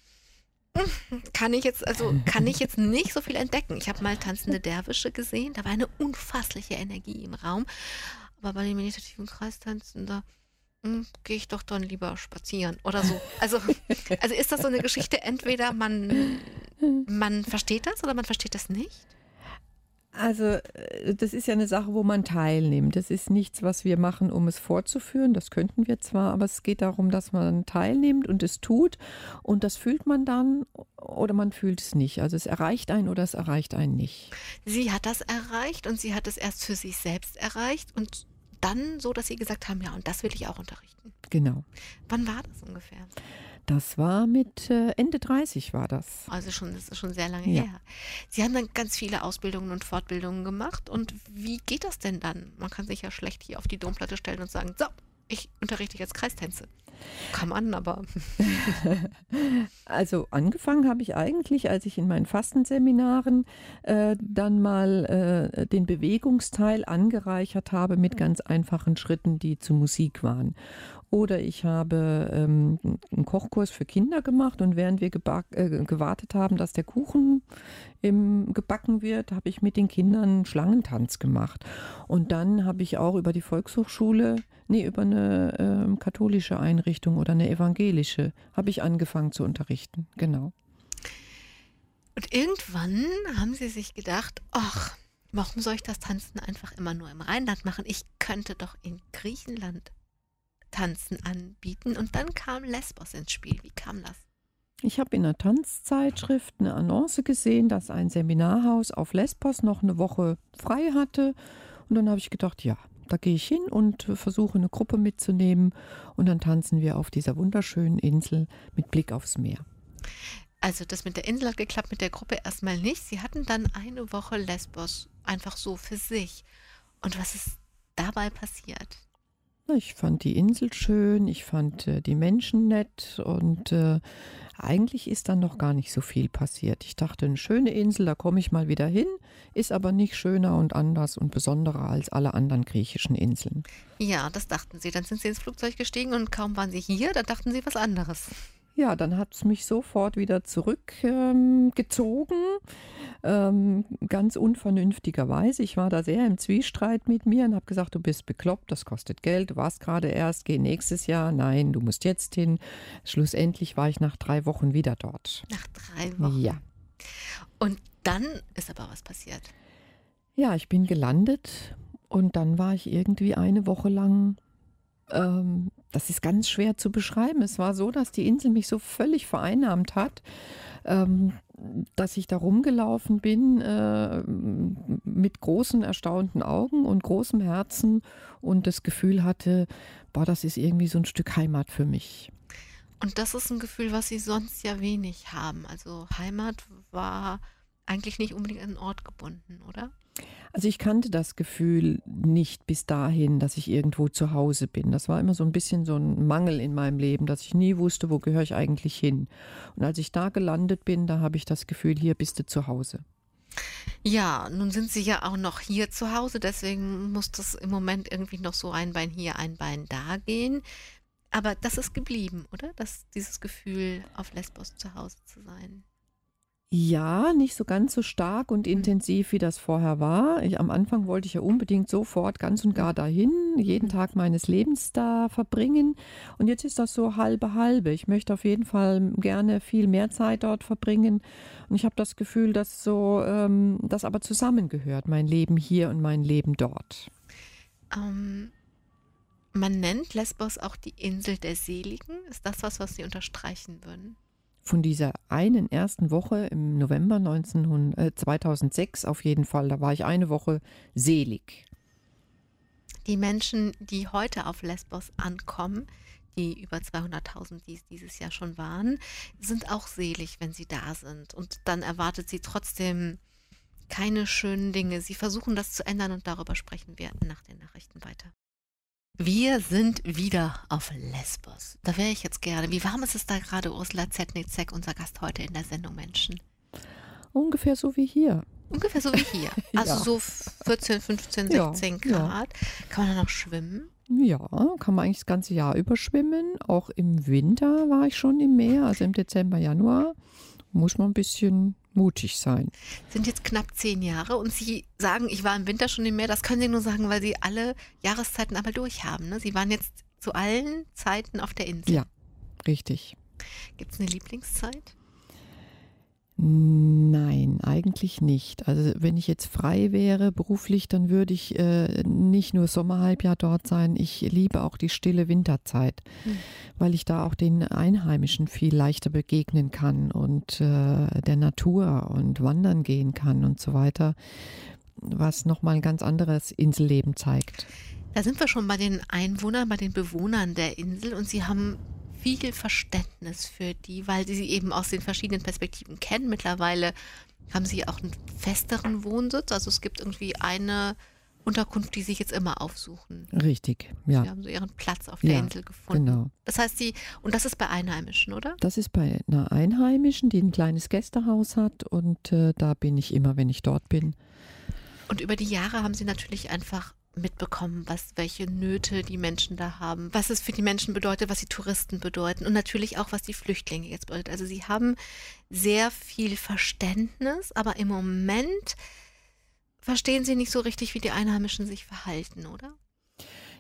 kann ich jetzt, also kann ich jetzt nicht so viel entdecken. Ich habe mal tanzende Derwische gesehen, da war eine unfassliche Energie im Raum. Aber bei den meditativen Kreistänzen, da hm, gehe ich doch dann lieber spazieren oder so. Also, also ist das so eine Geschichte, entweder man, man versteht das oder man versteht das nicht? Also äh, das ist ja eine Sache, wo man teilnimmt. Das ist nichts, was wir machen, um es fortzuführen. Das könnten wir zwar, aber es geht darum, dass man teilnimmt und es tut. Und das fühlt man dann oder man fühlt es nicht. Also es erreicht einen oder es erreicht einen nicht. Sie hat das erreicht und sie hat es erst für sich selbst erreicht und dann so, dass Sie gesagt haben, ja, und das will ich auch unterrichten. Genau. Wann war das ungefähr? Das war mit äh, Ende dreißig war das. Also schon, das ist schon sehr lange Ja. her. Sie haben dann ganz viele Ausbildungen und Fortbildungen gemacht. Und wie geht das denn dann? Man kann sich ja schlecht hier auf die Domplatte stellen und sagen, so, ich unterrichte jetzt Kreistänze. Kann man, aber Also angefangen habe ich eigentlich, als ich in meinen Fastenseminaren äh, dann mal äh, den Bewegungsteil angereichert habe mit ganz einfachen Schritten, die zu Musik waren. Oder ich habe ähm, einen Kochkurs für Kinder gemacht und während wir geback, äh, gewartet haben, dass der Kuchen im, gebacken wird, habe ich mit den Kindern einen Schlangentanz gemacht. Und dann habe ich auch über die Volkshochschule, nee, über eine ähm, katholische Einrichtung oder eine evangelische, habe ich angefangen zu unterrichten. Genau. und irgendwann haben Sie sich gedacht, ach, Warum soll ich das Tanzen einfach immer nur im Rheinland machen? Ich könnte doch in Griechenland Tanzen anbieten. Und dann kam Lesbos ins Spiel. Wie kam das? Ich habe in einer Tanzzeitschrift eine Annonce gesehen, dass ein Seminarhaus auf Lesbos noch eine Woche frei hatte. Und dann habe ich gedacht, ja, da gehe ich hin und versuche eine Gruppe mitzunehmen. Und dann tanzen wir auf dieser wunderschönen Insel mit Blick aufs Meer. Also das mit der Insel hat geklappt, mit der Gruppe erstmal nicht. Sie hatten dann eine Woche Lesbos einfach so für sich. Und was ist dabei passiert? Ich fand die Insel schön, ich fand äh, die Menschen nett und äh, eigentlich ist dann noch gar nicht so viel passiert. Ich dachte, eine schöne Insel, da komme ich mal wieder hin, ist aber nicht schöner und anders und besonderer als alle anderen griechischen Inseln. Ja, das dachten Sie. Dann sind Sie ins Flugzeug gestiegen und kaum waren Sie hier, da dachten Sie was anderes. Ja, dann hat es mich sofort wieder zurückgezogen, ähm, gezogen, ähm, ganz unvernünftigerweise. Ich war da sehr im Zwiespalt mit mir und habe gesagt, du bist bekloppt, das kostet Geld, du warst gerade erst, geh nächstes Jahr, nein, du musst jetzt hin. Schlussendlich war ich nach drei Wochen wieder dort. Nach drei Wochen? Ja. Und dann ist aber was passiert. Ja, ich bin gelandet und dann war ich irgendwie eine Woche lang. Ähm, das ist ganz schwer zu beschreiben. Es war so, dass die Insel mich so völlig vereinnahmt hat, ähm, dass ich da rumgelaufen bin äh, mit großen, erstaunten Augen und großem Herzen und das Gefühl hatte, boah, das ist irgendwie so ein Stück Heimat für mich. Und das ist ein Gefühl, was Sie sonst ja wenig haben. Also Heimat war eigentlich nicht unbedingt an einen Ort gebunden, oder? Also ich kannte das Gefühl nicht bis dahin, dass ich irgendwo zu Hause bin. Das war immer so ein bisschen so ein Mangel in meinem Leben, dass ich nie wusste, wo gehöre ich eigentlich hin. Und als ich da gelandet bin, da habe ich das Gefühl, hier bist du zu Hause. Ja, nun sind Sie ja auch noch hier zu Hause, deswegen muss das im Moment irgendwie noch so ein Bein hier, ein Bein da gehen. Aber das ist geblieben, oder? Das, dieses Gefühl, auf Lesbos zu Hause zu sein. Ja, nicht so ganz so stark und intensiv, wie das vorher war. Ich, am Anfang wollte ich ja unbedingt sofort ganz und gar dahin, jeden Tag meines Lebens da verbringen. Und jetzt ist das so halbe halbe. Ich möchte auf jeden Fall gerne viel mehr Zeit dort verbringen. Und ich habe das Gefühl, dass so ähm, das aber zusammengehört, mein Leben hier und mein Leben dort. Ähm, man nennt Lesbos auch die Insel der Seligen. Ist das was, was Sie unterstreichen würden? Von dieser einen ersten Woche im November neunzehnhundert, äh, zweitausendsechs auf jeden Fall, da war ich eine Woche selig. Die Menschen, die heute auf Lesbos ankommen, die über zweihunderttausend, die es dieses Jahr schon waren, sind auch selig, wenn sie da sind. Und dann erwartet sie trotzdem keine schönen Dinge. Sie versuchen das zu ändern und darüber sprechen wir nach den Nachrichten weiter. Wir sind wieder auf Lesbos. Da wäre ich jetzt gerne. Wie warm ist es da gerade, Ursula Zetnitzek, unser Gast heute in der Sendung Menschen? Ungefähr so wie hier. Ungefähr so wie hier. Also Ja. so vierzehn, fünfzehn, Ja, sechzehn ja. Grad. Kann man da noch schwimmen? Ja, kann man eigentlich das ganze Jahr überschwimmen. Auch im Winter war ich schon im Meer, also im Dezember, Januar. Muss man ein bisschen mutig sein. Sind jetzt knapp zehn Jahre und Sie sagen, ich war im Winter schon im Meer. Das können Sie nur sagen, weil Sie alle Jahreszeiten einmal durchhaben. Ne? Sie waren jetzt zu allen Zeiten auf der Insel. Ja, richtig. Gibt es eine Lieblingszeit? Nein, eigentlich nicht. Also wenn ich jetzt frei wäre beruflich, dann würde ich äh, nicht nur Sommerhalbjahr dort sein. Ich liebe auch die stille Winterzeit, Hm. weil ich da auch den Einheimischen viel leichter begegnen kann und äh, der Natur und wandern gehen kann und so weiter, was nochmal ein ganz anderes Inselleben zeigt. Da sind wir schon bei den Einwohnern, bei den Bewohnern der Insel und Sie haben viel Verständnis für die, weil Sie sie eben aus den verschiedenen Perspektiven kennen. Mittlerweile haben Sie auch einen festeren Wohnsitz. Also es gibt irgendwie eine Unterkunft, die Sie jetzt immer aufsuchen. Richtig, Sie ja, haben so Ihren Platz auf der Ja, Insel gefunden. genau. Das heißt, Sie, und das ist bei Einheimischen, oder? Das ist bei einer Einheimischen, die ein kleines Gästehaus hat und äh, da bin ich immer, wenn ich dort bin. Und über die Jahre haben Sie natürlich einfach mitbekommen, was, welche Nöte die Menschen da haben, was es für die Menschen bedeutet, was die Touristen bedeuten und natürlich auch, was die Flüchtlinge jetzt bedeuten. Also Sie haben sehr viel Verständnis, aber im Moment verstehen Sie nicht so richtig, wie die Einheimischen sich verhalten, oder?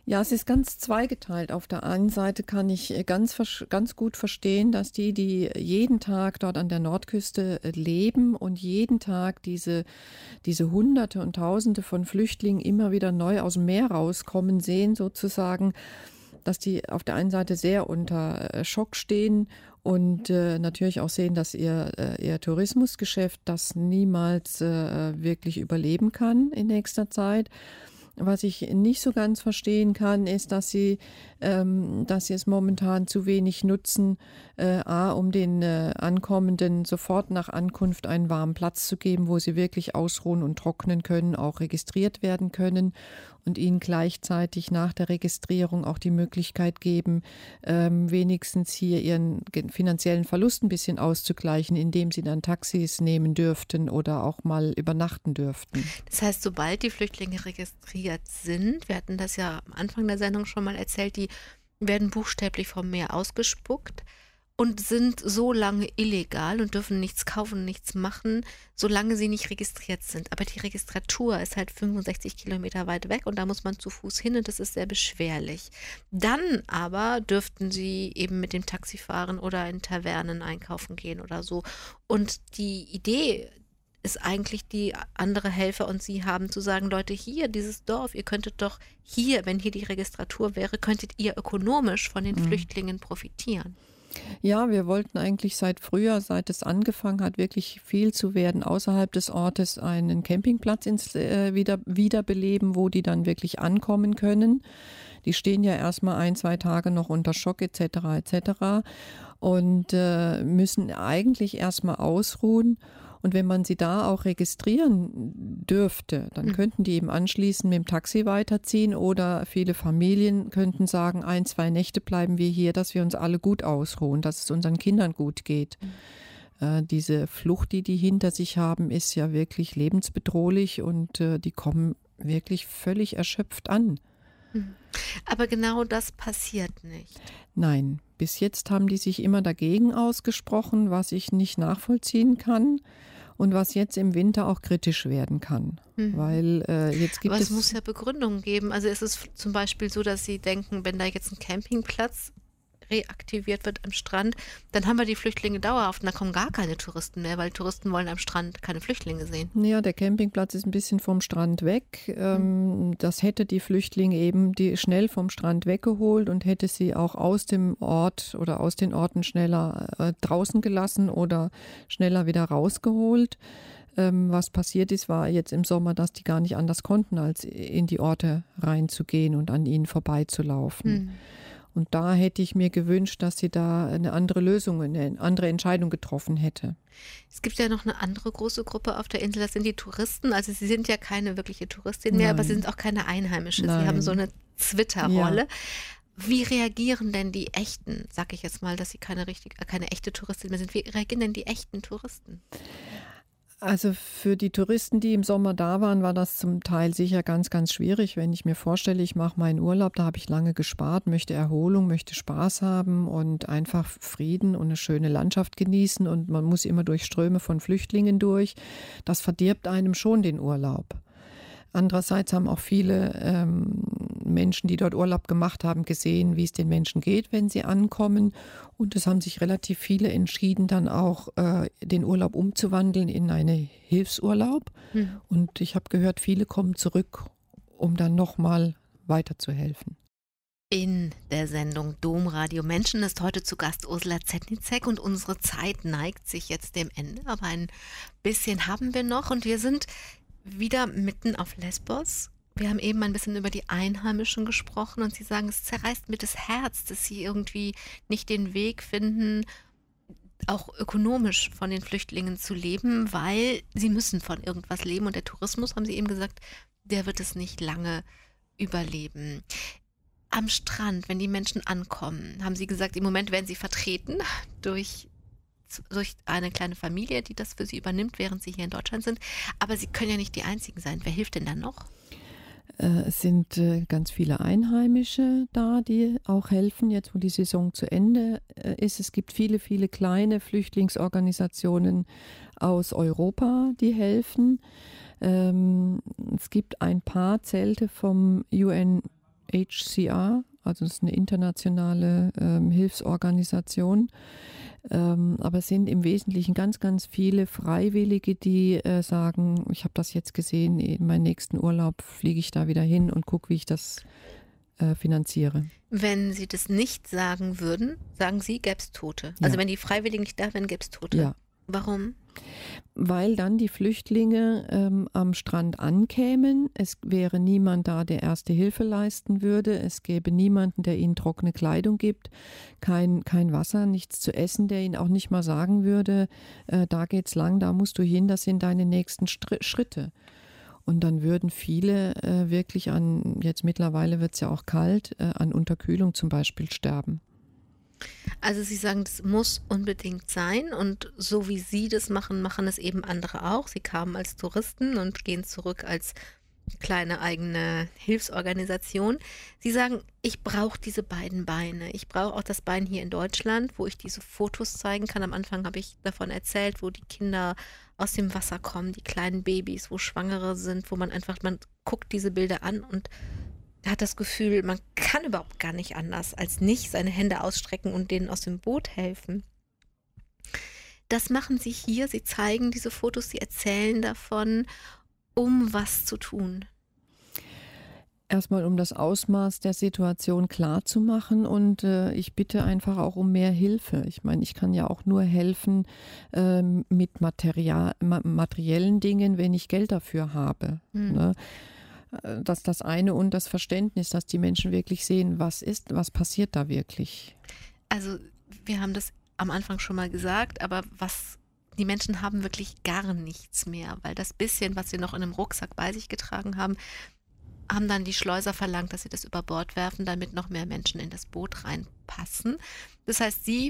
Ja, es ist ganz zweigeteilt. Auf der einen Seite kann ich äh, ganz, versch- ganz gut verstehen, dass die, die jeden Tag dort an der Nordküste äh, leben und jeden Tag diese, diese Hunderte und Tausende von Flüchtlingen immer wieder neu aus dem Meer rauskommen sehen, sozusagen, dass die auf der einen Seite sehr unter äh, Schock stehen und äh, natürlich auch sehen, dass ihr, äh, ihr Tourismusgeschäft das niemals äh, wirklich überleben kann in nächster Zeit. Was ich nicht so ganz verstehen kann, ist, dass sie, ähm, dass sie es momentan zu wenig nutzen, äh, a, um den äh, Ankommenden sofort nach Ankunft einen warmen Platz zu geben, wo sie wirklich ausruhen und trocknen können, auch registriert werden können und ihnen gleichzeitig nach der Registrierung auch die Möglichkeit geben, ähm, wenigstens hier ihren ge- finanziellen Verlust ein bisschen auszugleichen, indem sie dann Taxis nehmen dürften oder auch mal übernachten dürften. Das heißt, sobald die Flüchtlinge registriert sind, wir hatten das ja am Anfang der Sendung schon mal erzählt, die werden buchstäblich vom Meer ausgespuckt und sind so lange illegal und dürfen nichts kaufen, nichts machen, solange sie nicht registriert sind. Aber die Registratur ist halt fünfundsechzig Kilometer weit weg und da muss man zu Fuß hin und das ist sehr beschwerlich. Dann aber dürften sie eben mit dem Taxi fahren oder in Tavernen einkaufen gehen oder so. Und die Idee ist eigentlich die andere Helfer und sie haben zu sagen, Leute, hier, dieses Dorf, ihr könntet doch hier, wenn hier die Registratur wäre, könntet ihr ökonomisch von den Mhm. Flüchtlingen profitieren. Ja, wir wollten eigentlich seit früher, seit es angefangen hat, wirklich viel zu werden, außerhalb des Ortes einen Campingplatz ins, äh, wieder, wiederbeleben, wo die dann wirklich ankommen können. Die stehen ja erstmal ein, zwei Tage noch unter Schock et cetera et cetera und äh, müssen eigentlich erstmal ausruhen. Und wenn man sie da auch registrieren dürfte, dann Mhm. könnten die eben anschließend mit dem Taxi weiterziehen oder viele Familien könnten sagen, ein, zwei Nächte bleiben wir hier, dass wir uns alle gut ausruhen, dass es unseren Kindern gut geht. Mhm. Äh, diese Flucht, die die hinter sich haben, ist ja wirklich lebensbedrohlich und äh, die kommen wirklich völlig erschöpft an. Mhm. Aber genau das passiert nicht. Nein, bis jetzt haben die sich immer dagegen ausgesprochen, was ich nicht nachvollziehen kann und was jetzt im Winter auch kritisch werden kann. Mhm. Weil äh, jetzt gibt Aber es... es muss ja Begründungen geben. Also ist es zum Beispiel so, dass sie denken, wenn da jetzt ein Campingplatz reaktiviert wird am Strand, dann haben wir die Flüchtlinge dauerhaft und da kommen gar keine Touristen mehr, weil Touristen wollen am Strand keine Flüchtlinge sehen. Ja, der Campingplatz ist ein bisschen vom Strand weg. Ähm, das hätte die Flüchtlinge eben die schnell vom Strand weggeholt und hätte sie auch aus dem Ort oder aus den Orten schneller äh, draußen gelassen oder schneller wieder rausgeholt. Ähm, was passiert ist, war jetzt im Sommer, dass die gar nicht anders konnten, als in die Orte reinzugehen und an ihnen vorbeizulaufen. Mhm. Und da hätte ich mir gewünscht, dass sie da eine andere Lösung, eine andere Entscheidung getroffen hätte. Es gibt ja noch eine andere große Gruppe auf der Insel, das sind die Touristen. Also sie sind ja keine wirkliche Touristin mehr, Nein. aber sie sind auch keine Einheimische. Nein. Sie haben so eine Zwitterrolle. Ja. Wie reagieren denn die echten, sag ich jetzt mal, dass sie keine richtig, keine echte Touristin mehr sind? Wie reagieren denn die echten Touristen? Also für die Touristen, die im Sommer da waren, war das zum Teil sicher ganz, ganz schwierig. Wenn ich mir vorstelle, ich mache meinen Urlaub, da habe ich lange gespart, möchte Erholung, möchte Spaß haben und einfach Frieden und eine schöne Landschaft genießen und man muss immer durch Ströme von Flüchtlingen durch. Das verdirbt einem schon den Urlaub. Andererseits haben auch viele ähm, Menschen, die dort Urlaub gemacht haben, gesehen, wie es den Menschen geht, wenn sie ankommen. Und es haben sich relativ viele entschieden, dann auch äh, den Urlaub umzuwandeln in einen Hilfsurlaub. Hm. Und ich habe gehört, viele kommen zurück, um dann nochmal weiterzuhelfen. In der Sendung Domradio Menschen ist heute zu Gast Ursula Zetnicek und unsere Zeit neigt sich jetzt dem Ende. Aber ein bisschen haben wir noch und wir sind wieder mitten auf Lesbos. Wir haben eben ein bisschen über die Einheimischen gesprochen und Sie sagen, es zerreißt mir das Herz, dass Sie irgendwie nicht den Weg finden, auch ökonomisch von den Flüchtlingen zu leben, weil sie müssen von irgendwas leben und der Tourismus, haben Sie eben gesagt, der wird es nicht lange überleben. Am Strand, wenn die Menschen ankommen, haben Sie gesagt, im Moment werden sie vertreten durch durch eine kleine Familie, die das für sie übernimmt, während sie hier in Deutschland sind. Aber sie können ja nicht die Einzigen sein. Wer hilft denn dann noch? Äh, es sind äh, ganz viele Einheimische da, die auch helfen, jetzt wo die Saison zu Ende äh, ist. Es gibt viele, viele kleine Flüchtlingsorganisationen aus Europa, die helfen. Ähm, es gibt ein paar Zelte vom U N H C R, also das ist eine internationale ähm, Hilfsorganisation. Ähm, aber es sind im Wesentlichen ganz, ganz viele Freiwillige, die äh, sagen, ich habe das jetzt gesehen, in meinen nächsten Urlaub fliege ich da wieder hin und gucke, wie ich das äh, finanziere. Wenn Sie das nicht sagen würden, sagen Sie, gäbe es Tote. Ja. Also wenn die Freiwilligen nicht da wären, gäbe es Tote. Ja. Warum? Weil dann die Flüchtlinge ähm, am Strand ankämen. Es wäre niemand da, der Erste Hilfe leisten würde. Es gäbe niemanden, der ihnen trockene Kleidung gibt, kein, kein Wasser, nichts zu essen, der ihnen auch nicht mal sagen würde, äh, da geht's lang, da musst du hin, das sind deine nächsten Str- Schritte. Und dann würden viele äh, wirklich an, jetzt mittlerweile wird es ja auch kalt, äh, an Unterkühlung zum Beispiel sterben. Also Sie sagen, das muss unbedingt sein und so wie Sie das machen, machen es eben andere auch. Sie kamen als Touristen und gehen zurück als kleine eigene Hilfsorganisation. Sie sagen, ich brauche diese beiden Beine. Ich brauche auch das Bein hier in Deutschland, wo ich diese Fotos zeigen kann. Am Anfang habe ich davon erzählt, wo die Kinder aus dem Wasser kommen, die kleinen Babys, wo Schwangere sind, wo man einfach, man guckt diese Bilder an und hat das Gefühl, man kann überhaupt gar nicht anders, als nicht seine Hände ausstrecken und denen aus dem Boot helfen. Das machen sie hier, sie zeigen diese Fotos, sie erzählen davon, um was zu tun. Erstmal, um das Ausmaß der Situation klar zu machen und äh, ich bitte einfach auch um mehr Hilfe. Ich meine, ich kann ja auch nur helfen äh, mit Material, ma- materiellen Dingen, wenn ich Geld dafür habe. Hm. Ne? Dass das eine und das Verständnis, dass die Menschen wirklich sehen, was ist, was passiert da wirklich. Also wir haben das am Anfang schon mal gesagt, aber was die Menschen haben wirklich gar nichts mehr, weil das bisschen, was sie noch in einem Rucksack bei sich getragen haben, haben dann die Schleuser verlangt, dass sie das über Bord werfen, damit noch mehr Menschen in das Boot reinpassen. Das heißt, sie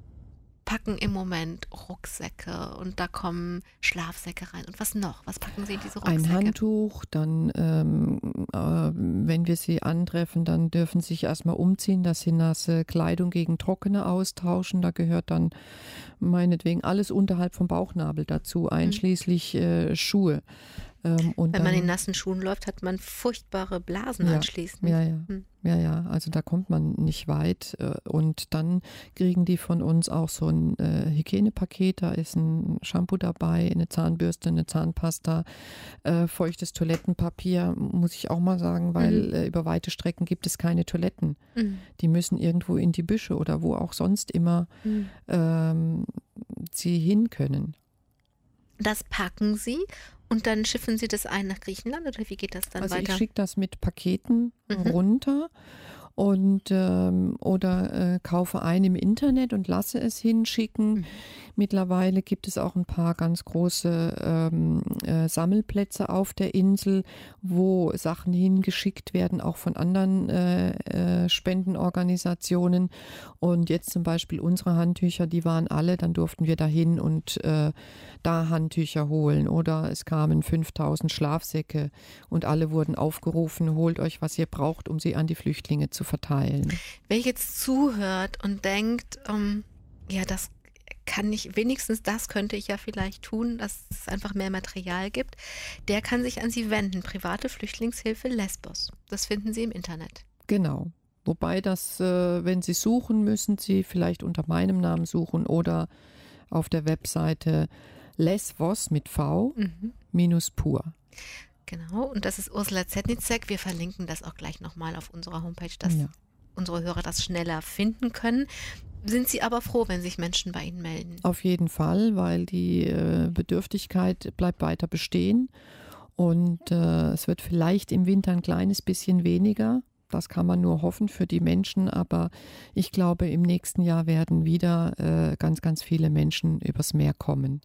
packen im Moment Rucksäcke und da kommen Schlafsäcke rein. Und was noch? Was packen Sie in diese Rucksäcke? Ein Handtuch, dann, ähm, äh, wenn wir sie antreffen, dann dürfen sie sich erstmal umziehen, dass sie nasse Kleidung gegen trockene austauschen. Da gehört dann meinetwegen alles unterhalb vom Bauchnabel dazu, einschließlich äh, Schuhe. Ähm, und Wenn man dann, in nassen Schuhen läuft, hat man furchtbare Blasen Ja, anschließend. ja, ja. Hm. Ja, ja, also da kommt man nicht weit. äh, Und dann kriegen die von uns auch so ein äh, Hygienepaket. Da ist ein Shampoo dabei, eine Zahnbürste, eine Zahnpasta, äh, feuchtes Toilettenpapier, muss ich auch mal sagen, weil Mhm. äh, über weite Strecken gibt es keine Toiletten. Mhm. Die müssen irgendwo in die Büsche oder wo auch sonst immer Mhm. ähm, sie hin können. Das packen Sie und dann schiffen Sie das ein nach Griechenland oder wie geht das dann Also ich weiter? schicke das mit Paketen Mhm. runter und ähm, oder äh, kaufe ein im Internet und lasse es hinschicken. Mhm. Mittlerweile gibt es auch ein paar ganz große ähm, äh, Sammelplätze auf der Insel, wo Sachen hingeschickt werden, auch von anderen äh, äh, Spendenorganisationen. Und jetzt zum Beispiel unsere Handtücher, die waren alle, dann durften wir dahin und äh, da Handtücher holen. Oder es kamen fünftausend Schlafsäcke und alle wurden aufgerufen, holt euch, was ihr braucht, um sie an die Flüchtlinge zu verteilen. Wer jetzt zuhört und denkt, ähm, ja, das kann ich, wenigstens das könnte ich ja vielleicht tun, dass es einfach mehr Material gibt, der kann sich an Sie wenden. Private Flüchtlingshilfe Lesbos. Das finden Sie im Internet. Genau. Wobei das, äh, wenn Sie suchen, müssen Sie vielleicht unter meinem Namen suchen oder auf der Webseite Lesvos mit V Mhm. minus pur. Genau, und das ist Ursula Zetnitzek. Wir verlinken das auch gleich nochmal auf unserer Homepage, dass Ja. unsere Hörer das schneller finden können. Sind Sie aber froh, wenn sich Menschen bei Ihnen melden? Auf jeden Fall, weil die äh, Bedürftigkeit bleibt weiter bestehen und äh, es wird vielleicht im Winter ein kleines bisschen weniger. Das kann man nur hoffen für die Menschen, aber ich glaube, im nächsten Jahr werden wieder äh, ganz, ganz viele Menschen übers Meer kommen.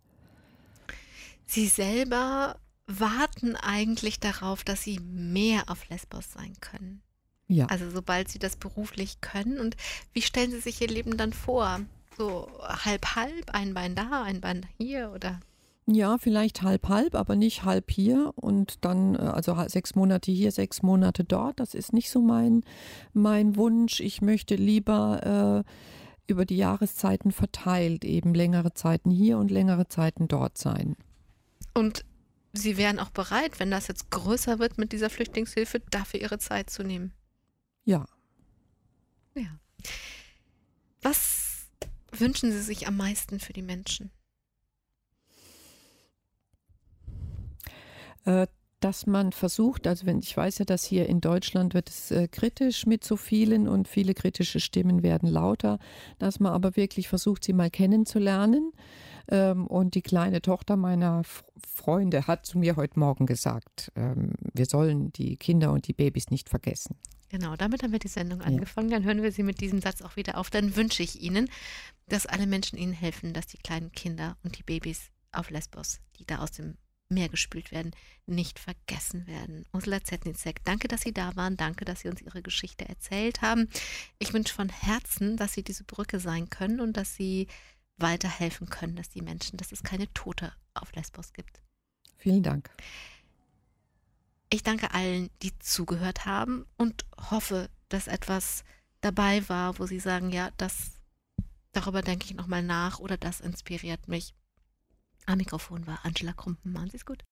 Sie selber warten eigentlich darauf, dass Sie mehr auf Lesbos sein können. Ja. Also sobald Sie das beruflich können. Und wie stellen Sie sich Ihr Leben dann vor? So halb halb, ein Bein da, ein Bein hier oder? Ja, vielleicht halb halb, aber nicht halb hier und dann, äh, also ha- sechs Monate hier, sechs Monate dort. Das ist nicht so mein, mein Wunsch. Ich möchte lieber äh, über die Jahreszeiten verteilt eben längere Zeiten hier und längere Zeiten dort sein. Und Sie wären auch bereit, wenn das jetzt größer wird mit dieser Flüchtlingshilfe, dafür Ihre Zeit zu nehmen. Ja. Ja. Was wünschen Sie sich am meisten für die Menschen? Äh, dass man versucht, also wenn ich weiß ja, dass hier in Deutschland wird es äh, kritisch mit so vielen und viele kritische Stimmen werden lauter, dass man aber wirklich versucht, sie mal kennenzulernen. Ähm, und die kleine Tochter meiner F- Freunde hat zu mir heute Morgen gesagt, ähm, wir sollen die Kinder und die Babys nicht vergessen. Genau, damit haben wir die Sendung Ja. angefangen. Dann hören wir Sie mit diesem Satz auch wieder auf. Dann wünsche ich Ihnen, dass alle Menschen Ihnen helfen, dass die kleinen Kinder und die Babys auf Lesbos, die da aus dem Meer gespült werden, nicht vergessen werden. Ursula Zetnitzek, danke, dass Sie da waren. Danke, dass Sie uns Ihre Geschichte erzählt haben. Ich wünsche von Herzen, dass Sie diese Brücke sein können und dass Sie weiterhelfen können, dass die Menschen, dass es keine Tote auf Lesbos gibt. Vielen Dank. Ich danke allen, die zugehört haben und hoffe, dass etwas dabei war, wo Sie sagen, ja, das, darüber denke ich nochmal nach oder das inspiriert mich. Am Mikrofon war Angela Krumpen. Machen Sie es gut.